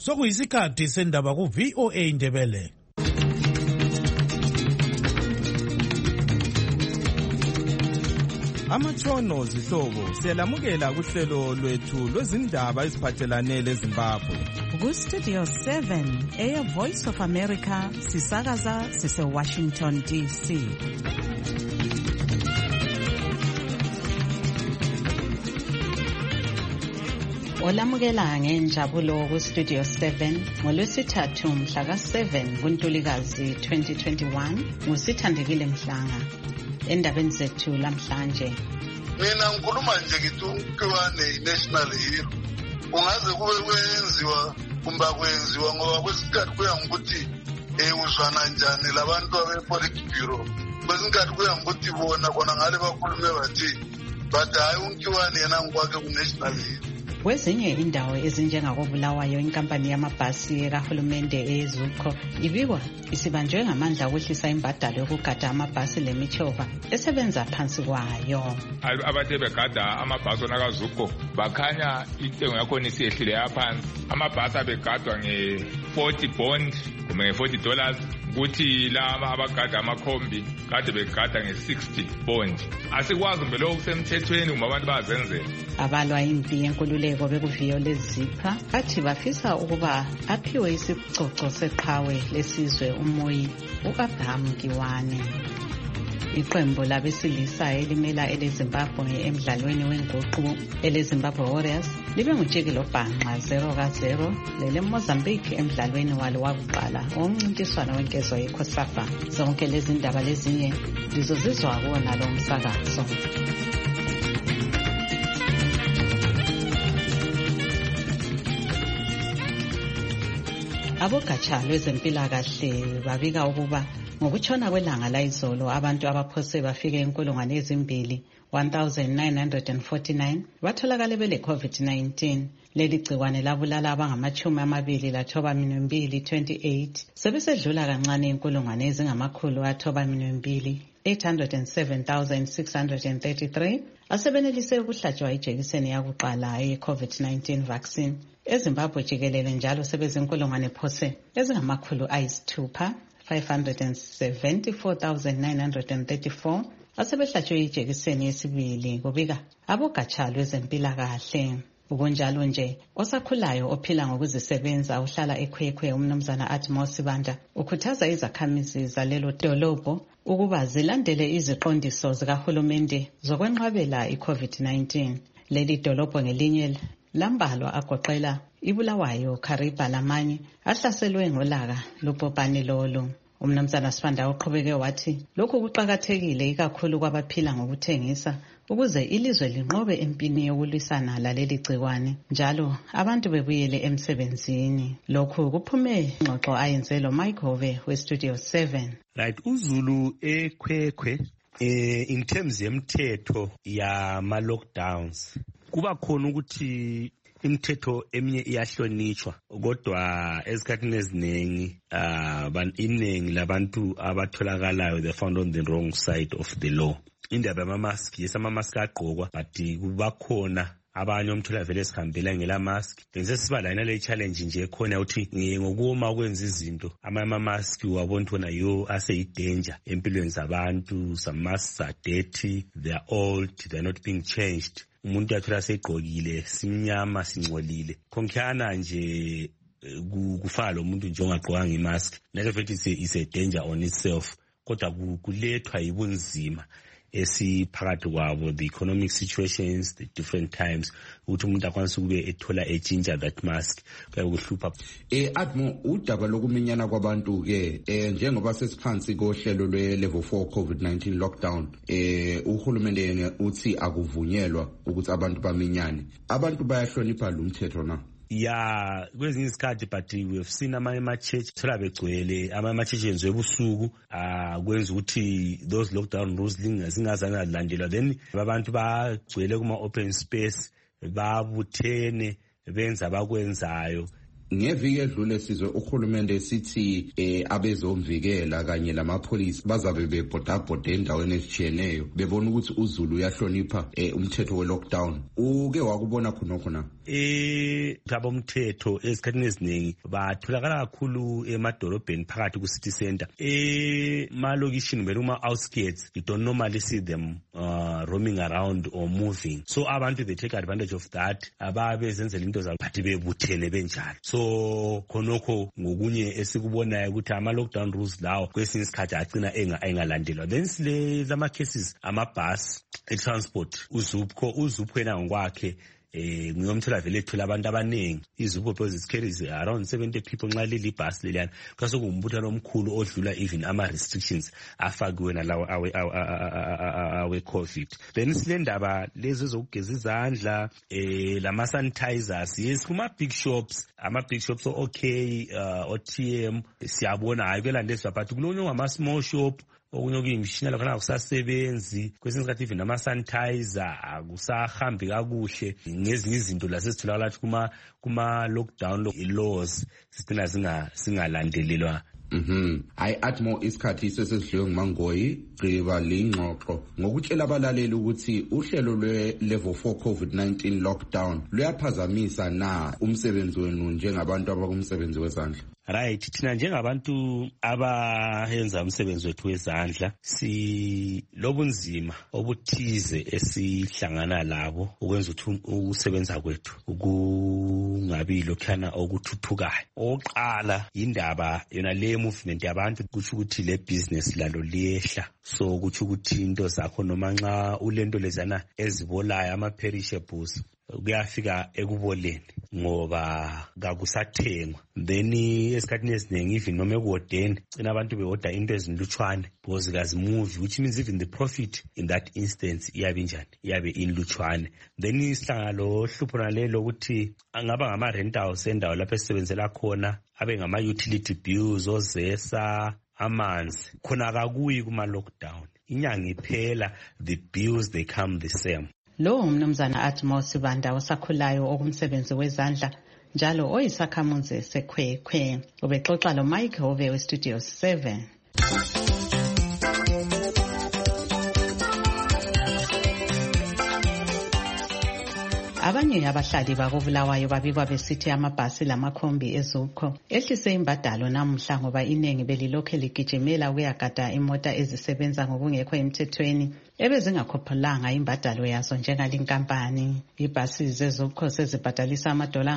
Sokuyisikhathi sendaba ku VOA Indebele. Amatshono zihlobo siyalamukela kuhlelo lwethu lwezindaba eziphathelane leZimbabwe. Ku-Studio 7 Air Voice of America sisakaza sise-Washington DC. Olamukela ngenjabulo ku-Studio 7 ngolwesithathu mhla ka-7 kuNtulikazi 2021 ngusithandekile Mhlanga. Endabeni zethu lamhlanje, mina ngikhuluma nje ngithi uNkiwane i-national hero. Ungaze kube kwenziwa kumbe kwenziwa ngoba kwesikhathi kuya ngokuthi uzwana njani labantu abe-Politburo Bureau. Kwesikhathi kuya ngokuthi bona ngale bakhulume bathi but hayi uNkiwane yena ngokwakhe ku-national hero. Kwezinye indawo ezinjengakobulawayo inkampani yamabhasi kahulumende eZUCO ibikwa isibanjwe ngamandla okwehlisa imbadalo yokugada amabhasi lemichova esebenza phansi kwayo. Abantu begada amabhasi onakaZUCO bakhanya intengo yakhona isiyehlile yaphansi. Amabhasi abegadwa nge-40 bond kumbe nge-$40 kuthi laba abagada amakhombi kade begada nge-60 bond. Asikwazi mbe lokho kusemthethweni uma abantu bazenzela. Abalwa impi yenkululeko bekuviyo lezipha bathi bafisa ukuba aphiwe isicoco seqhawe lesizwe umoyi u-Abraham Kiwane. Iqembu labesilisa elimela eleZimbabwe emdlalweni wenguqu eleZimbabwe Warriors libe ngujikelo bhanqa 0-0 leleMozambique emdlalweni walo wakuqala womncintiswano wenkezo yeCOSAFA. Zonke lezi ndaba lezinye lizozizwa kuwona lo msakazo. Abogatsha lwezempilakahle babika ukuba ngokutshona kwelanga layizolo abantu abaphose bafike 2,1949 batholakale bele COVID-19. Leli gciwane labulala abangama-29 28 sebesedlula kancane 807,633 asebenelise ukuhlatshwa ijekiseni yakuqala ye-COVID-19 vaccine. eZimbabwe jikelele njalo sebezinkulungwane phose ezingama-6 574,934 asebehlatshwe ijekiseni yesibili, kubika abogatsha lwezempilakahle. Ukunjalo nje osakhulayo ophila ngokuzisebenza uhlala ekhwekhwe umnumzana Atmos Sibanda ukhuthaza izakhamizi zalelo dolobho ukuba zilandele iziqondiso zikahulumende zokwenqabela i-COVID-19. Leli dolobho ngelinye lambalwa agoqela iBulawayo, Kariba lamanye ahlaselwe ngolaka lubhubhane lolu. Umnumzana Sibanda uqhubeke wathi lokhu kuqakathekile ikakhulu kwabaphila ngokuthengisa ukuze ilizwe linqobe empini yokulwisana laleli gciwane njalo abantu bebuyele emsebenzini. Lokhu kuphume ingxoxo ayenzelo Mike Hove weStudio 7. Right, uZulu ekhwekhwe in terms yemthetho yama lockdowns kuba khona ukuthi imithetho eminye iyahlonitshwa kodwa ezikhathini eziningi iningi labantu abatholakalayo they found on the wrong side of the law. Indaba yama-mask, yes ama-mask agqokwa but kuba khona abanye omthola vele esihambela ngela mask. Sesiba la inale challenge nje khona ukuthi ngokuma ukwenza izinto ama-mask wabona ukuthi yo aseyidanger empilweni zabantu. Some masks are dirty, they are old, they are not being changed. Umuntu athola segqokile simnyama singcolile khonkhana nje kufala lo muntu nje ongagqokanga imask. That fact is a danger on itself, kodwa kulethwa yibunzima esiphakathi kwabo, the economic situations, the different times, ukuthi umuntu akwanisa ukube ethola etshintsha that mask kuyakuhlupha. Admo, udaba lokuminyana kwabantu ke njengoba sesiphansi kohlelo lwe-level 4 COVID-19 lockdown, uhulumende uthi akuvunyelwa ukuthi abantu baminyane. Abantu bayahlonipha lo mthetho na? Yeah, kwezinye isikhathi but we have seen ama-church thola begcwele ama-church enziwe ebusuku kwenza ukuthi those lockdown rules zingazange zilandelwa, then abantu bagcwele kuma-open space babuthene benza abakwenzayo ngeviki edlule sizwe uhulumende sithi abezomvikela kanye lamapholisi bazabe bebhodabhoda endaweni ezitshiyeneyo bebona ukuthi uZulu uyahlonipha umthetho we-lockdown. Uke wakubona khonokho na? Abomthetho esikhathini eziningi batholakala kakhulu emadolobheni phakathi ku-city center. Malokishini kumbe kuma-outskirts, you don't normally see them roaming around or moving. So abantu they take advantage of that. Ababezenzela into zabo bathi bebuthene benjalo. So khonokho ngokunye esikubonayo ukuthi ama-lockdown rules lawo kwesinye isikhathi agcina engalandelwa. Then sile lama cases amabhasi e-transport uZupco yena ngokwakhe ngiyomthola vele ethola abantu abaningi. iZupco because it carries around 70 people nxa leli bus leliyana kase kungumbuthano omkhulu odlula even ama-restrictions afakiwe nalawo awe-COVID. Then silendaba lezi zokugeza izandla lama-sanitizers. Yes, kuma-big shops, ama-big shops okay, OTM siyabona hayi kwelandeswa but kulonye ngama-small shop okunye okuyimishina lakhona akusasebenzi kwesinye isikhathi even ama-sanitizer akusahambi kakuhle ngezinye izinto lasezitholakala kuma-lockdown laws sigcina singalandelelwa. Hayi Atmo isikhathi sesidliwe nguMangoyi gqiba lingxoxo ngokutshela abalaleli ukuthi uhlelo lwe-level 4 COVID-19 lockdown luyaphazamisa na umsebenzi wenu njengabantu abakumsebenzi wezandla. Right, thina njengabantu abayenza umsebenzi wethu wezandla silobunzima obuthize esihlangana labo ukwenza ukuthi ukusebenza kwethu kungabi lokhana okuthuthukayo. Oqala indaba yona le movement yabantu kuthi ukuthi le business lalo liyehla, so kuthi ukuthi into zakho noma nxa ulento lezana ezibolayo ama-perishables kuyafika ekuboleni ngoba kakusathengwa. Then esikhathini esiningi even noma ekuwodeni cina abantu beoda into ezinlutshwane because kazimuvi, which means even the profit in that instance iyabe njani, iyabe inlutshwane. Then isihlangana lo hlupho nalelo ukuthi angaba ngama-rent house endawo lapho esisebenzela khona abe ngama-utility bills, ozesa, amanzi, khona kakuyi kuma-lockdown. Inyanga iphela the bills they come the same. Lo umnumzana Atmo Sibanda osakhulayo okumsebenzi wezandla njalo oyisakhamuzi seKhwekhwe. Ubexoxa lo Mike Hove we-Studio 7. Abanye abahlali bakobulawayo babikwa besithi amabhasi lamakhombi eZupco ehlise imbadalo namuhla ngoba inengi belilokhe ligijimela ukuyagada imota ezisebenza ngokungekho emthethweni ebezingakhophulanga imbadalo yazo njengalinkampani. Ibhasi zeZupco sezibhadalisa $60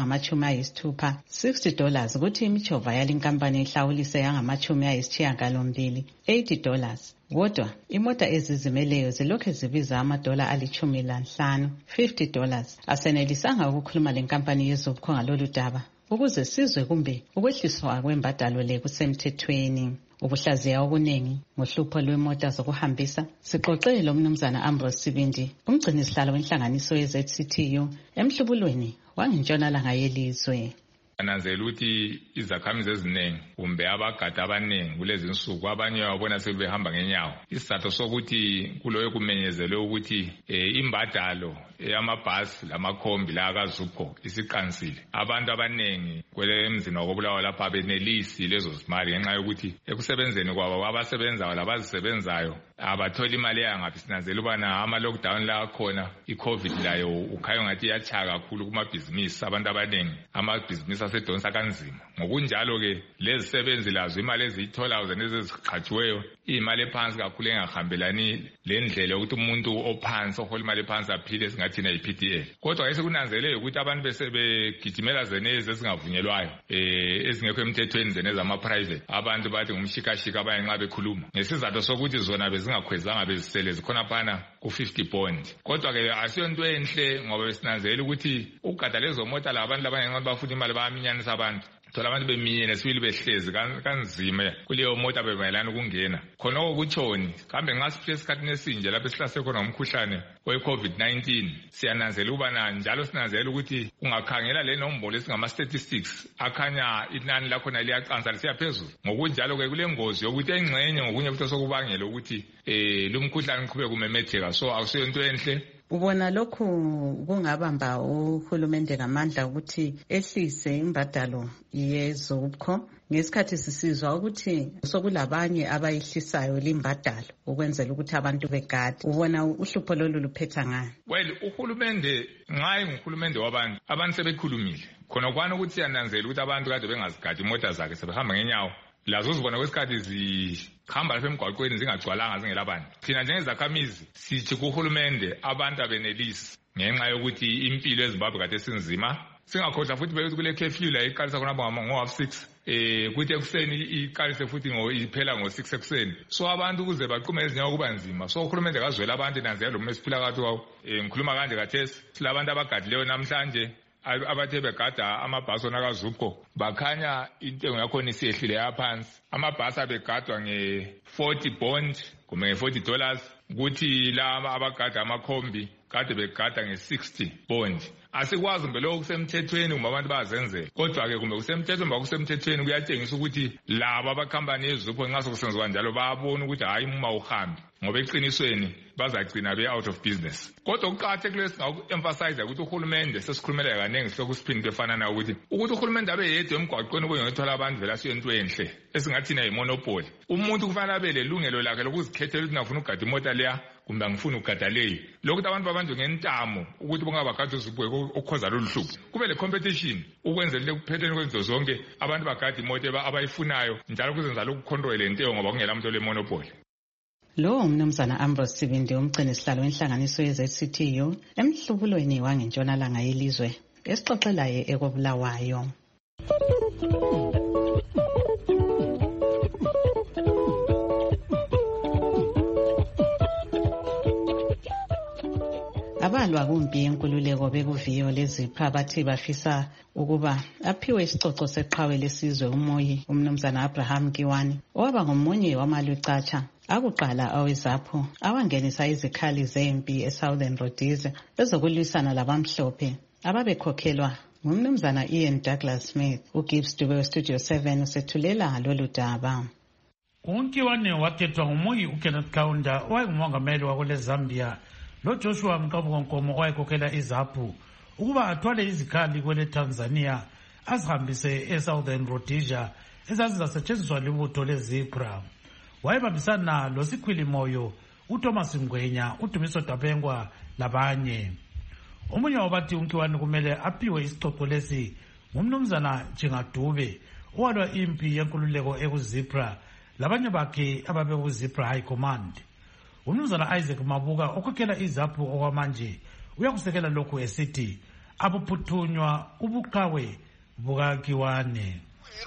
$60 kuthi imichova yalinkampani ihlawulise yangama-80 $80. Kodwa imota ezizimeleyo zilokhe zibiza $15 $50. Asenelisanga ukukhuluma lenkampani yeZupco ngalolu daba ukuze sizwe kumbe ukwehliswa kwembadalo le kusemthethweni. Ubuhlaziya obuningi ngohlupho lwemota zokuhambisa sixoxe lo mnumzana Ambrose Sibindi, umgcinisihlalo wenhlanganiso ye-ZCTU emhlubulweni wangentshonalanga yelizwe. Ananzela ukuthi izakhamizi eziningi kumbe abagada abaningi kulezi nsuku abanye babona sebehamba ngenyawo. Isizathu sokuthi kuloyo kumenyezelwe ukuthi imbadalo yamabhasi lamakhombi la kaZupco isiqansile. Abantu abaningi kwelemzini wakobulawayo lapha benelisi lezo zimali ngenxa yokuthi ekusebenzeni kwabo abasebenzayo labazisebenzayo abatholi imali yangaphi. Sinanzela ubana ama-lockdown la khona i-COVID layo ukhayo ngathi iyachaka kakhulu kumabhizinisi. Abantu abaningi amabhizinisi asedonsa kanzima. Ngokunjalo-ke lezi sebenzi lazo imali eziyitholayo zeneziqhatshiweyo iyimali ephansi kakhulu engahambelani le ndlela yokuthi umuntu ophansi ohola imali ephansi aphile esingathina yi-PDL. Kodwa sekunanzelelwe ukuthi abantu besebegijimela zenezi ezingavunyelwayo ezingekho emthethweni zenezi ama-private. Abantu bathi ngumshikashika abanye nxa bekhuluma ngesizathu sokuthi zona bezingakhwezanga bezisele zikhona phana ku-50 bond. Kodwa-ke asiyonto enhle ngoba besinanzelela ukuthi ukugada lezo mota la abantu labanye nxa bafuna imali bayaminyanisa abantu. Thola abantu bemiye nesibili behlezi kanzima kuleyo mota bemayelana ukungena. Khonoko kutshoni kambe nxa siphile esikhathini esinje lapho esihlase khona ngumkhuhlane we-COVID-19 siyananzela ubana njalo sinanzela ukuthi ungakhangela le nombolo esingama-statistics akhanya inani lakhona liyaqansa lisiya phezulu. Ngokunjalo-ke kule ngozi yokuthi engxenye ngokunye futhi sokubangela ukuthi lo mkhuhlane uqhubeke kumemetheka. So akusiyonto enhle ubona lokhu kungabamba uhulumende ngamandla ukuthi ehlise imbadalo yezupco ngesikhathi sisizwa ukuthi sokulabanye abayihlisayo limbadalo ukwenzela ukuthi abantu begade. Ubona uhlupho lolu luphetha ngani? Well, uhulumende nxa nguhulumende wabantu, abantu sebekhulumile. Khona kwana ukuthi yananzela ukuthi abantu kade bengazigadi imota zakhe sebehamba ngenyawo. Lazo zibona kwesikhathi zihamba lapha emgwaqweni zingagcwalanga zingelabantu. Thina njengezakhamizi sithi kuhulumende abantu abenelisi ngenxa yokuthi impilo eZimbabwe kade sinzima. Singakhohlwa futhi beyokuthi kule curfew la iqalisa khona ngo-6 kuthi ekuseni iqalise futhi iphela ngo-6 ekuseni. So abantu ukuze baqume ezinyawo kuba nzima. So uhulumende kazwela abantu nanzi lo mesifila kathi kwawo. Ngikhuluma kanje kathesi silabantu abagadileyo namhlanje abathe begada amabhasi onakaZupco bakhanya intengo yakhona isiyehlile yaphansi. Amabhasi abegadwa nge-40 bond kumbe nge-$40 kuthi la abagada amakhombi kade begada nge-60 bond. Asikwazi mbe lokho kusemthethweni kumbe abantu bayazenzela. Kodwa ke kumbe kusemthethweni mba kusemthethweni kuyatshengisa ukuthi laba abakhampani yeZupco nxa sokusenziwa njalo bayabona ukuthi hayi uma uhambi ngoba eqinisweni bazagcina be-out of business. Kodwa kuqakathekile singaku-emphasize ukuthi uhulumende sesikhulumela kaningi sihloko isiphinde efana nayo ukuthi uhulumende abe yedwa emgwaqweni kuyengethwala abantu vele asiyo into enhle esingathina yimonopoli. Umuntu kufanele abe lelungelo lakhe lokuzikhethela ukuthi ngifuna ukugada imota leya kumbe ngifuna ukugada leyi. Lokuthi abantu babanjwe ngentamo ukuthi bongabagada uZupco okukhoza lolu hlupho. Kube le competition ukwenzela ekuphetheleni kwezinto zonke abantu bagada imoto abayifunayo njalo kuzenza lokhu control lentengo ngoba kungela umuntu olemonopoli. Lo umnumzana Ambrose Sibindi umgcini sihlalo wenhlanganiso yeZCTU emhlubulweni wangentshonalanga yelizwe esixoxelayo ekobulawayo. Abalwa kumpi yenkululeko bekuviyo leZipra bathi bafisa ukuba aphiwe isicoco seqhawe lesizwe umoyi umnumzana Abraham Kiwani owaba ngomunye wamalwicatsha akuqala aweZAPU awangenisa izikhali zempi eSouthern Rhodesia ezokulwisana labamhlophe ababekhokhelwa ngumnumzana Ian Douglas Smith. uGibbs Dube weStudio 7 usethulela lolu daba. UNkiwane wakhethwa ngumoyi uKenneth Kaunda owayengumongameli wakule Zambia loJoshua Mkabukonkomo owayekhokhela iZAPU ukuba athwale izikhali kwele Tanzania azihambise eSouthern Rhodesia ezazizasetshenziswa libutho leZipra. Wayebambisana loSikhwilimoyo uThomas Ngwenya uDumiso Dabengwa labanye. Omunye wabathi uNkiwane kumele aphiwe isicoco lesi ngumnumzana Jingadube owalwa impi yenkululeko ekuZipra labanye bakhe ababekuZipra High Command. Umnumzana Isaac Mabuka okhokhela iZAPU okwamanje uyakusekela lokhu esithi abuphuthunywa ubuqhawe bukaKiwane.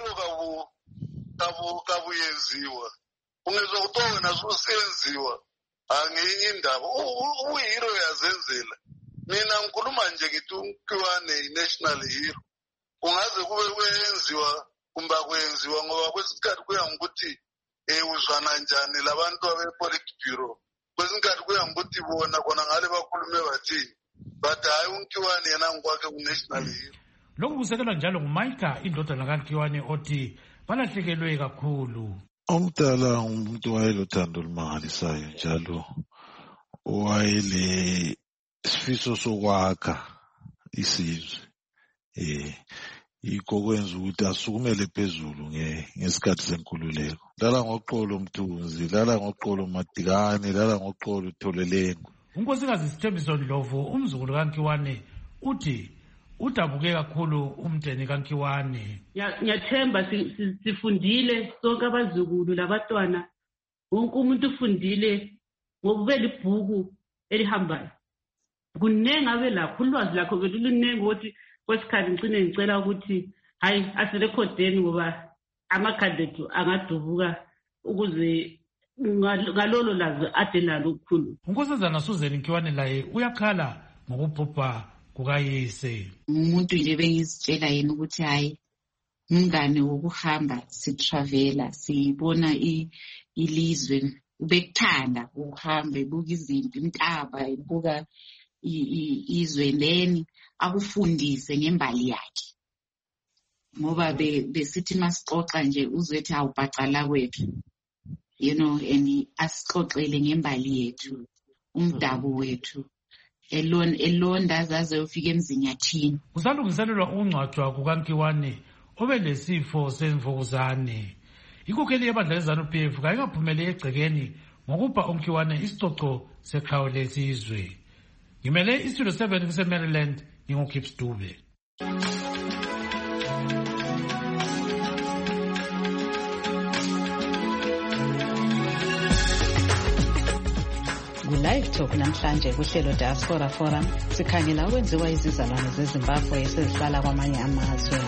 Kabuyenziwa ungezwa kutowe nazo usenziwa angenye indaba uhero yazenzela. Mina ngikhuluma nje ngithi uKiwane i-national hero. Ungaze kube kwenziwa kumbe kwenziwa ngoba kwesikhathi kuya ngokuthi uzwana njani labantu abe-Politburo. Kwesikhathi kuya ngokuthi bona kona ngale bakhulume bathini. But hayi uKiwane yena ngokwakhe ku-national hero. Lokhu kusekelwa njalo nguMaika indodana kaKiwane othi balahlekelwe kakhulu. Umdala umuntu wayelothando olumangalisayo njalo wayele isifiso sokwakha isizwe. Yikho kwenza ukuthi asukumele phezulu ngesikhathi senkululeko. Lala ngoqolo Mthunzi, lala ngoqolo Madikane, lala ngoqolo Tholelengo. Unkosikazi Sithembiso Ndlovu umzukulu kaNkiwane uthi udabuke kakhulu umndeni kaNkiwane. Ngiyathemba sifundile sonke abazukulu labatwana wonke umuntu ufundile ngoba libhuku elihambayo. Kunengi abe lakho ulwazi lakho beluningi ukuthi kwesikhathi ngicine ngicela ukuthi hayi asirekhodeni ngoba amakhadi ethu angadubuka ukuze ngalolo lazi ade nalo ukukhulu. Unkosazana Susan Nkiwane laye uyakhala ngokubhubha kukayise. Umuntu nje bengizitshela yena ukuthi hayi umngane wokuhamba sitravela sibona ilizwe ubekuthanda uhambe buka izimpi intaba ibuka izwe then akufundise ngembali yakhe ngoba besithi masixoxa nje uzwethi awubhacala kwethu and asixoxele ngembali yethu umdabu wethu elonda zaze ufika emzinyathini. Kusalungiselelwa ukungcwatshwa kukaNkiwane obelesifo semvukuzane. Ikhokheli yebandla leZANU-PF kayingaphumeleli egcekeni ngokupha uNkiwane isicoco seqhawe lesizwe. Ngimele iStudio 7 kuseMaryland, nginguKips Dube. Ku-Live Talk namhlanje kuhlelo Diaspora Forum sikhangela ukwenziwa izizalwane zeZimbabwe esezihlala kwamanye amazwe.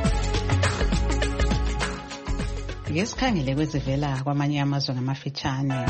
Ke sikhangele kwezivela kwamanye amazwe ngamafitshane.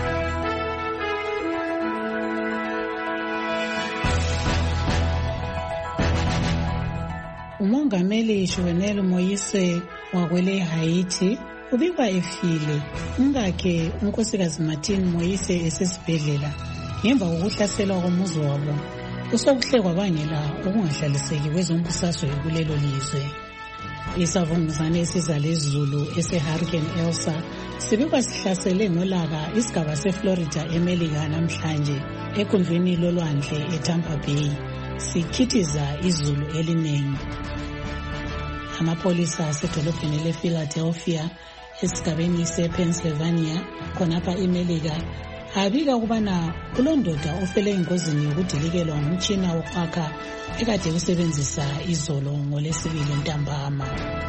Umongameli Jovenel Moise wakwele Haiti ubikwa efile, umkakhe unkosikazi Martin Moise esesibhedlela ngemva kokuhlaselwa komuzi wabo osokuhle kwabangela ukungahlaliseki kwezombusazwe kulelo lizwe. Isavunguzane esizala izulu ese-Hurricane Elsa sibikwa sihlasele ngolaka isigaba seFlorida eMelika namhlanje ekhundleni lolwandle eTampa Bay sikhithiza izulu eliningi. Amapolisa asedolobheni lePhiladelphia esigabeni sePennsylvania khonapha eMelika abika ukubana kulondoda ofele engozini yokudilikelwa ngumtshina wokwakha ekade usebenzisa izolo ngoLwesibili ntambama.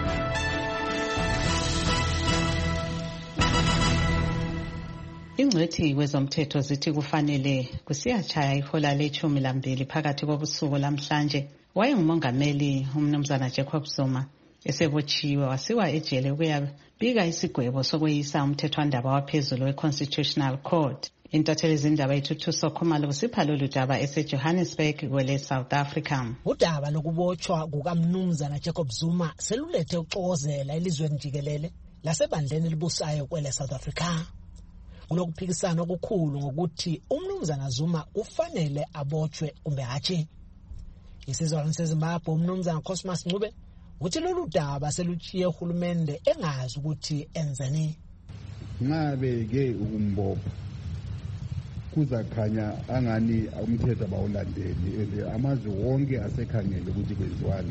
Ingcwethi kwezomthetho zithi kufanele kusiyatshaya ihola le-12 phakathi kobusuku lamhlanje wayengumongameli umnumzana Jacob Zuma esebotshiwe wasiwa ejele ukuyabika isigwebo sokweyisa umthethwandaba waphezulu we-Constitutional Court. Intatheli izindaba Ithuthuso Khumalo kusipha lolu daba eseJohannesburg kwele South Africa. Udaba lokubotshwa kukamnumzana Jacob Zuma selulethe uxokozela elizweni jikelele lasebandleni libusayo kwele South Africa. Kulokuphikisana okukhulu ngokuthi umnumzana Zuma kufanele abotshwe kumbe hatshi. Isizwana seZimbabwe umnumzana Cosmas Ncube uthi lolu daba selutshiye uhulumende engazi ukuthi enzeni. Ngabe-ke ukumbopha kuzakhanya angani umthetho abawulandeli amazwe wonke asekhangele ukuthi kwenziwani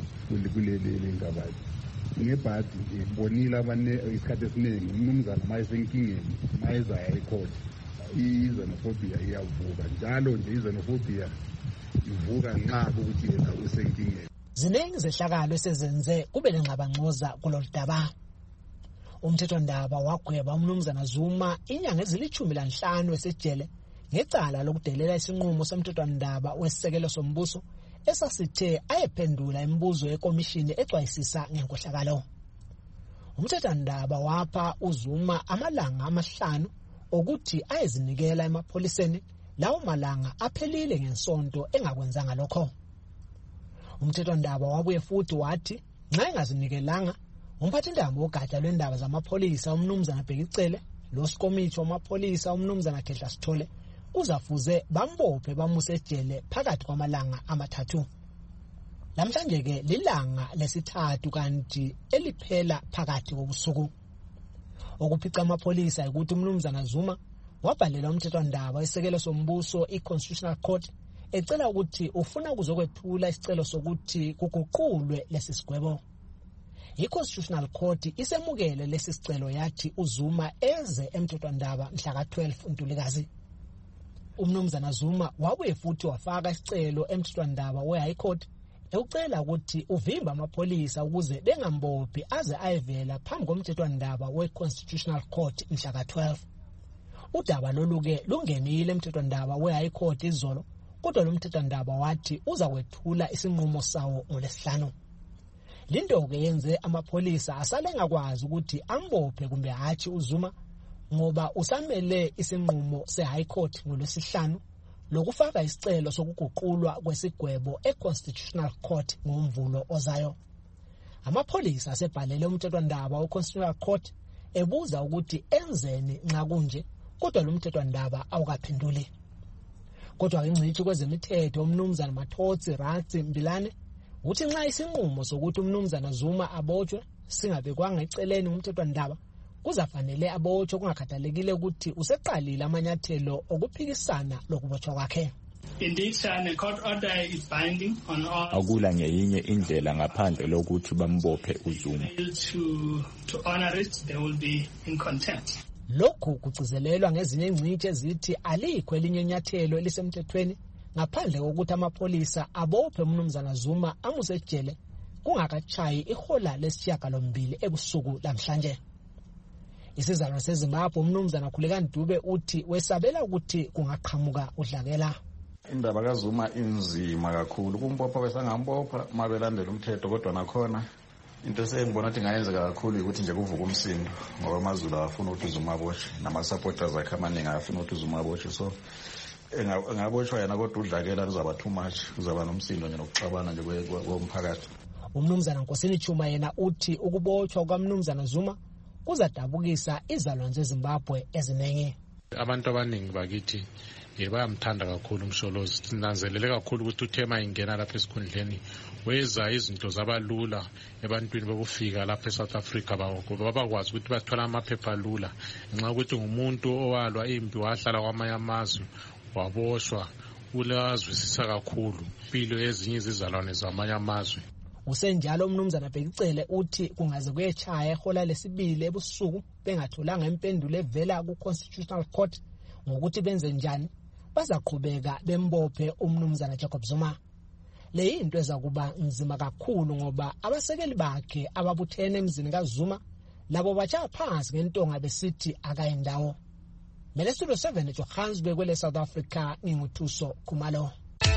kuleli ngabazi. Ngebhadi ngibonile isikhathi esiningi umnumzana mayesenkingeni mayezaya ekhoti i-xenophobia iyavuka njalo nje i-xenophobia ivuka nxa ukuthi yena usenkingeni. Ziningi zehlakalo esezenze kube lengxabangxoza kulolu daba. Umthethwandaba wagweba umnumzana Zuma inyanga ezili-15 esejele ngecala lokudelela isinqumo somthethwandaba wesisekelo sombuso esasithe ayephendula imibuzo yekomishini exwayisisa ngenkohlakalo. Umthethwandaba wapha uZuma amalanga 5 okuthi ayezinikela emapholiseni lawo malanga aphelile ngensonto engakwenzanga lokho. Umthethwandaba wabuye futhi wathi nxa engazinikelanga umphathindaba wogatsha lwendaba zamapholisa umnumzana Bhekicele losikomithi wamapholisa umnumzana Khehla Sithole uzafuze bambophe bamuse ejele phakathi kwamalanga 3. Namhlanje ke lilanga lesithathu kanti eliphela phakathi kobusuku. Okuphica amapholisa ukuthi umnumzana Zuma wabhalela umthethwandaba isekelo sombuso i-Constitutional Court ecela ukuthi ufuna ukuzokwethula isicelo sokuthi kuguqulwe lesi sigwebo. I-Constitutional Court isemukele lesi sicelo yathi uZuma eze emthethwandaba mhla ka-12 uNtulikazi. Umnumzana Zuma wabuye futhi wafaka isicelo emthethwandaba we-High Court ekucela ukuthi uvimba amapholisa ukuze bengambophi aze ayevela phambi komthethwandaba we-Constitutional Court mhla ka-12. Udaba lolu-ke lungenile emthethwandaba we-High Court izolo, kodwa lo mthethwandaba wathi uza kwethula isinqumo sawo ngoLwesihlanu. Linto-ke yenze amapholisa asale ngakwazi ukuthi ambophe kumbe hatshi uZuma ngoba usamele isinqumo se-High Court ngoLwesihlanu lokufaka isicelo sokuguqulwa kwesigwebo e-Constitutional Court ngoMvulo ozayo. Amapholisa asebhalele umthethwandaba we-Constitutional Court ebuza ukuthi enzeni nxa kunje, kodwa lo mthethwandaba awukaphenduli. Kodwa ingcitshi kwezemithetho umnumzana Mathotsi Ratsi Mbilane uthi nxa isinqumo sokuthi umnumzana Zuma abotshwe singabekwanga eceleni umthethwandaba kuzafanele abotshwe kungakhathalekile ukuthi useqalile amanyathelo okuphikisana lokubotshwa kwakhe. Indeed, sir, and a court order is binding on all. Akula ngenye indlela ngaphandle lokuthi bambophe uZuma. To honor it, they will be in contempt. Lokhu kugcizelelwa ngezinye ingcitshi ezithi alikho elinye inyathelo elisemthethweni ngaphandle kokuthi amapholisa abophe umnumzana Zuma amuse ejele kungakachayi ihola lesishiyagalombili ebusuku namhlanje. Isizalwane seZimbabwe umnumzana Khulekani Dube uthi wesabela ukuthi kungaqhamuka udlakela. Indaba kaZuma inzima kakhulu kumbopha besangambopha mabelandela umthetho kodwa nakhona into esengibona ukuthi ingayenzeka kakhulu ukuthi nje kuvuka umsindo ngoba amaZulu afuna ukuthi uZuma aboshwe nama-supporters akhe amaningi afuna ukuthi uZuma aboshwe so engaboshwa yena kodwa udlakela luzaba too much kuzaba nomsindo nje nokuxabana nje komphakathi. Umnumzana Nkosini Chuma yena uthi ukubotshwa kwamnumzana Zuma kuzadabukisa izalwane zeZimbabwe eziningi. Abantu abaningi bakithi bayamthanda kakhulu uMsholozi. Sinanzelele kakhulu ukuthi uthema ingena lapha esikhundleni weza izinto zabalula ebantwini bokufika lapha eSouth Africa babakwazi ukuthi bathola amaphepha lula ngenxa ukuthi ngumuntu owalwa impi wahlala kwamanye amazwe waboshwa ulazwisisa kakhulu impilo ezinye izizalwane zamanye amazwe. Usenjalo umnumzana Bhekicele uthi kungaze kuyechaya ehola lesibili ebusuku bengatholanga impendulo evela ku-Constitutional Court ngokuthi benze njani bazaqhubeka bembophe umnumzana Jacob Zuma. Le into ezakuba nzima kakhulu ngoba abasekeli bakhe ababuthene emzini kaZuma labo batsha phansi ngentonga besithi akayindawo. Melestudio 7 Johannesburg kwele South Africa nginguthuso Khumalo.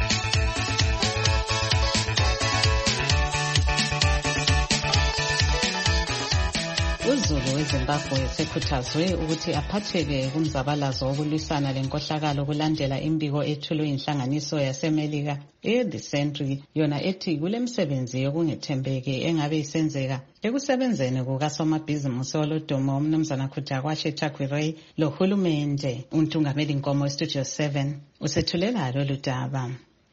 UZulu weZimbabwe sekhuthazwe ukuthi aphatheke kumzabalazo wokulwisana lenkohlakalo kulandela imbiko ethulwe inhlanganiso yaseMelika The Sentry yona ethi kulemsebenzi yokungethembeki engabe isenzeka ekusebenzeni kukasomabhizimusi olodumo umnumzana Khudakwashi Takwirei lohulumende. Untungameli Nkomo Studio 7 usethulela lolu daba.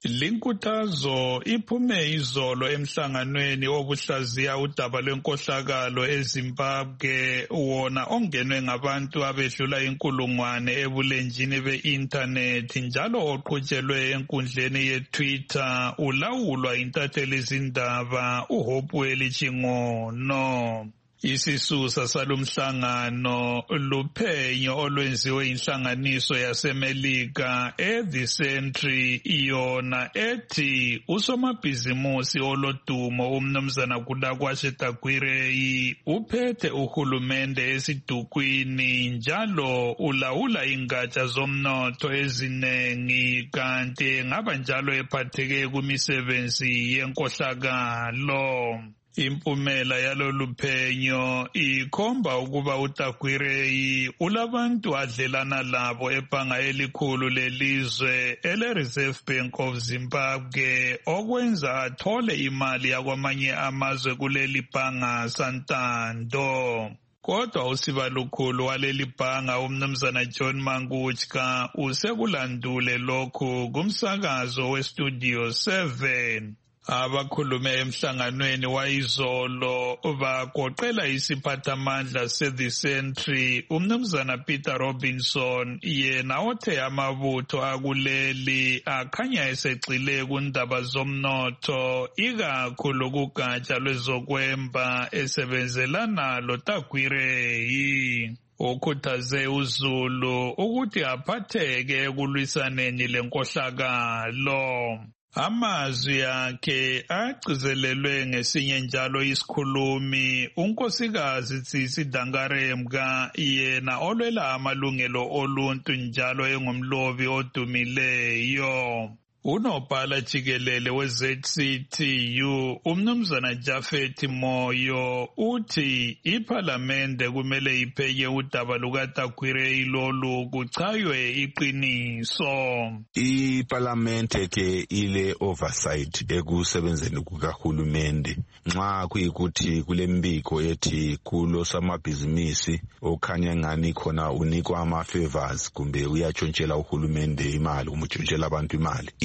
Linkuthazo iphume izolo emhlanganweni obuhlaziya udaba lwenkohlakalo eZimbabwe wona ongenwe ngabantu abedlula inkulungwane ebulenjini be-internet njalo oqhutshelwe enkundleni ye-Twitter ulawulwa intatheli zindaba uHopewell Chingono. Isisusa salumhlangano luphenyo olwenziwe inhlanganiso yaseMelika The Sentry yona ethi usomabhizimusi olodumo umnumzana Khudakwashi Takwirei uphethe uhulumende esidukwini njalo ulawula ingatsha zomnotho ezinengi kanti ngaba njalo ephatheke kumisebenzi yenkohlakalo. Impumela yalolu phenyo ikhomba ukuba uTakwirei ulabantu adlelana labo ebhanga elikhulu lelizwe ele-Reserve Bank of Zimbabwe okwenza athole imali yakwamanye amazwe kuleli bhanga santando. Kodwa usiba lukhulu waleli bhanga umnumzana John Mangutska usekulandule lokhu kumsakazo weStudio 7. Abakhulume emhlanganweni wayizolo bagoqela isiphathamandla se-The Sentry umnumzana Peter Robinson yena othe amabutho akuleli akhanya esegxile kundaba zomnotho ikakhulu kugatsha lwezokwemba esebenzelana loTakwirei. Ukhuthaze uZulu ukuthi aphatheke ekulwisaneni lenkohlakalo. Amazwi akhe agcizelelwe ngesinye njalo isikhulumi unkosikazi Tsitsi Dankaremka yena olwela amalungelo oluntu njalo engumlobi odumileyo. Unobhala jikelele we-ZCTU umnumzana Japhet Moyo uthi iphalamende kumele ipheke udaba lukaTakwirei lolu kuchaywe iqiniso. Iphalamende ke ile oversight ekusebenzeni kukahulumende nxa kuyikuthi kulembiko ethi kulo samabhizinisi okhanya ngani khona unikwa ama-favors kumbe uyatshontshela uhulumende imali kumbe utshontshela abantu imali.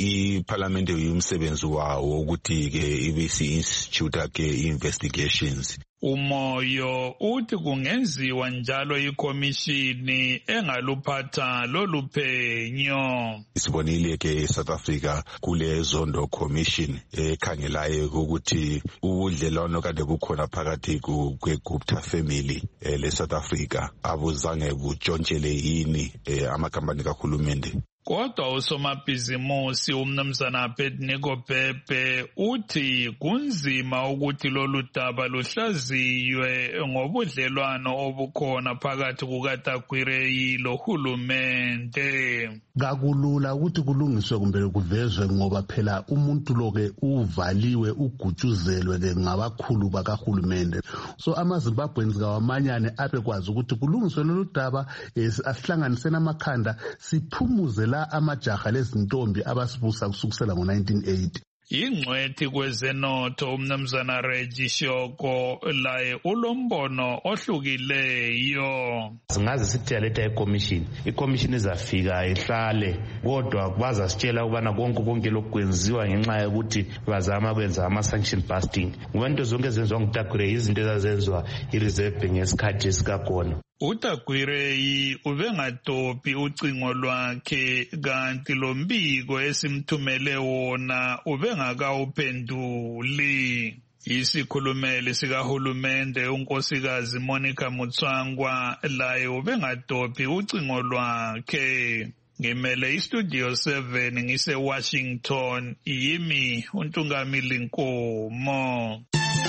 iparliament umsebenzi wawo ukuthi ke ibisi institute ke investigations. Umoyo uthi kungenziwa njalo ikomishini engaluphatha lolu phenyo. Sibonile ke South Africa kule Zondo Commission ekhangelayo ukuthi ubudlelwano kade bukhona phakathi kweGupta family le South Africa abuzange butshontshele yini amakampani kahulumende. Kodwa usomabhizimusi umnumzana Abednego Bhebhe uthi kunzima ukuthi lolu daba luhlaziywe ngobudlelwano obukhona phakathi kukaTagwirei lohulumende. Kakulula ukuthi kulungiswe kumbe kuvezwe ngoba phela umuntu loke uvaliwe ugutshuzelwe ke ngabakhulu bakahulumende. So amaZimbabweans kawamanyane abekwazi ukuthi kulungiswe lolu daba asihlanganise namakhanda siphumuze la amajaha lezintombi abasibusa kusukela ngo-1980. Ingcwethi kwezenotho umnumzana Reggie Shoko laye ulombono ohlukileyo. Singaze sitheleta ikomishini izafika ihlale kodwa bazasitshela ukubana konke lokwenziwa ngenxa yokuthi bazama kwenza ama-sanction busting. Ngoba zonke ezenziwa nguTagwirei izinto ezazenziwa ireserve ngesikhathi esikakona. uTagwirei ubengadophi ucingo lwakhe kanti lo mbiko esimthumele wona ubengakawuphenduli. Isikhulumeli sikahulumende unkosikazi Monica Mutswangwa laye ubengadophi ucingo lwakhe. Ngimele istudio 7 ngise Washington, yimi uNtungamili Nkomo.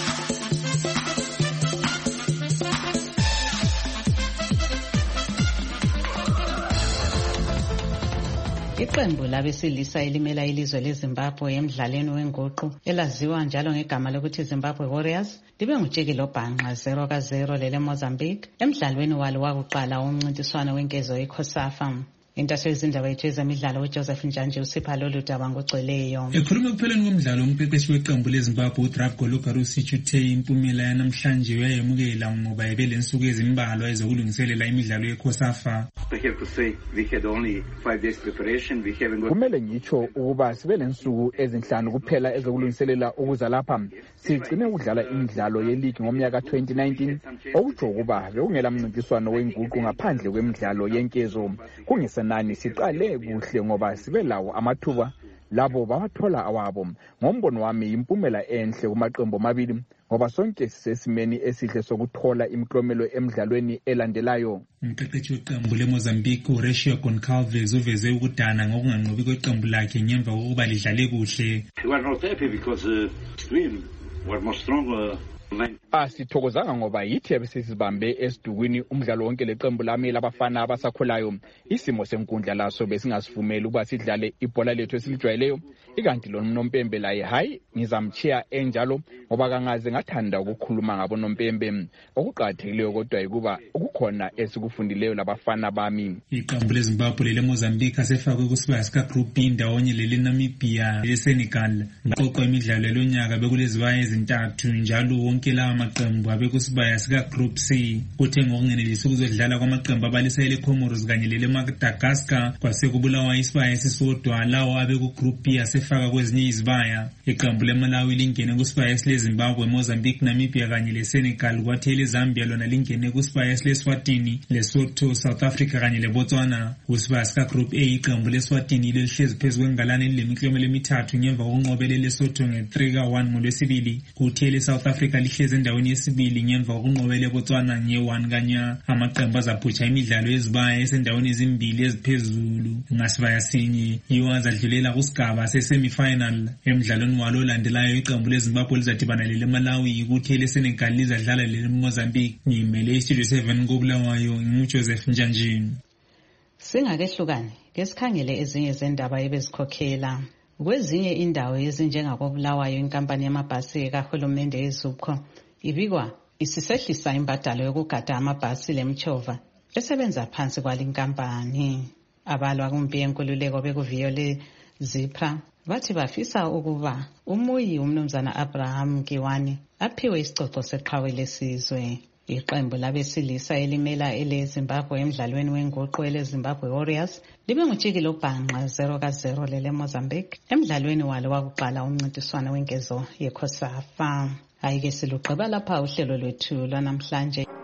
Iqembu labesilisa elimela ilizwe leZimbabwe emdlalweni wenguqu elaziwa njalo ngegama lokuthi Zimbabwe Warriors libe ngutshekile obhanqa 0-0 lele Mozambique emdlalweni walo wakuqala womncintiswano wenkezo eCOSAFA. Intaso yezindaba yethu ezemidlalo uJoseph Njanje usipha lolu daba ngogcweleyo. Ekhuluma kupheleni komdlalo umqeqeshi weqembu leZimbabwe uDraf Golugari uthe impumela yanamhlanje uyayemukela ngoba ebelensuku ezimbalwa ezokulungiselela imidlalo yeCOSAFA. Kumele ngitsho ukuba sibe lensuku ezinhlanu kuphela ezokulungiselela ukuza lapha sigcine ukudlala imidlalo yeligi ngomnyaka 2019 okutsho ukuba bekungela mncintiswano wenguqu ngaphandle kwemidlalo yenkezo. Kungesenani siqale kuhle ngoba sibe lawo amathuba labo bawathola awabo. Ngombono wami impumela enhle kumaqembu amabili ngoba sonke sisesimeni esihle sokuthola imiklomelo emidlalweni elandelayo. Umqeqeshi weqembu leMozambique uRachel Goncalves uveze ukudana ngokunganqobi kweqembu lakhe ngemva kokuba lidlale kuhle. We are not happy because we were more strong. Sithokozanga ngoba yithi besizibambe esidukwini umdlalo wonke leqembu lami labafana abasakhulayo. Isimo senkundla laso besingasivumeli ukuba sidlale ibhola lethu esilijwayeleyo. Ikanti lo Nompembe laye hayi ngizamchiya enjalo ngoba kangaze ngathanda ukukhuluma ngabo Nompembe. Okuqhatheleyo kodwa ukuba ukukhona esikufundileyo labafana bami. Iqembu leZimbabwe lele Mozambique asefakwe kusibaya sika Group B ndawonye lele Namibia leSenegal. Ngoqoqo imidlalo lonyaka bekulezibaya ezintathu njalo wonke lawa maqembu abekusibaya sika Group C. Kuthe ngokungenelisi ukuzodlala kwamaqembu abalisele Comoros kanye lele Madagascar kwasekubulawa isibaya esisodwa lawo abeku Group B asefaka kwezinye izibaya. Iqembu leMalawi lingene kusibaya leZimbabwe, Mozambique, Namibia kanye leSenegal kwathi leZambia lona lingene kusibaya leSwatini, Lesotho, South Africa kanye leBotswana. Kusibaya sika Group A iqembu leSwatini lihlezi phezulu kwengalane lemiklomelo emithathu ngemva kokunqobela leSotho nge3-1 ngolwesibili. Kuthi leSouth Africa lihlezi endaweni yesibili ngemva kokunqobela eBotswana nge1 kanya. Amaqembu azaphutsha imidlalo yezibaya esendaweni ezimbili eziphezulu ngasibaya sinye. Yiwo azadlulela kusigaba sesemifinal. Emidlalweni walo olandelayo iqembu leZimbabwe lizadibana leMalawi ukuthi leSenegal lizadlala leMozambique. Ngimele iStudio 7 koBulawayo nguJoseph Njanjini. Singakehlukani ngesikhangele ezinye zendaba ebezikhokhela. Kwezinye indawo ezinjengakobulawayo inkampani yamabhasi kahulumende yeZUPCO ibikwa isisehlisa imbadalo yokugada amabhasi lemchova esebenza phansi kwalinkampani. Abalwa kumpi yenkululeko bekuviyo leZIPRA bathi bafisa ukuba umuyi umnumzana Abraham Kiwani aphiwe isicoco seqhawe lesizwe. Iqembu labesilisa elimela ele-Zimbabwe emdlalweni wenguqu ele-Zimbabwe Warriors libe ngutshikilo bhanqa 0-0 lele-Mozambique emdlalweni walo wakuqala umncintiswano wenkezo ye-COSAFA. Ayike silugqiba lapha uhlelo lwethu lwanamhlanje.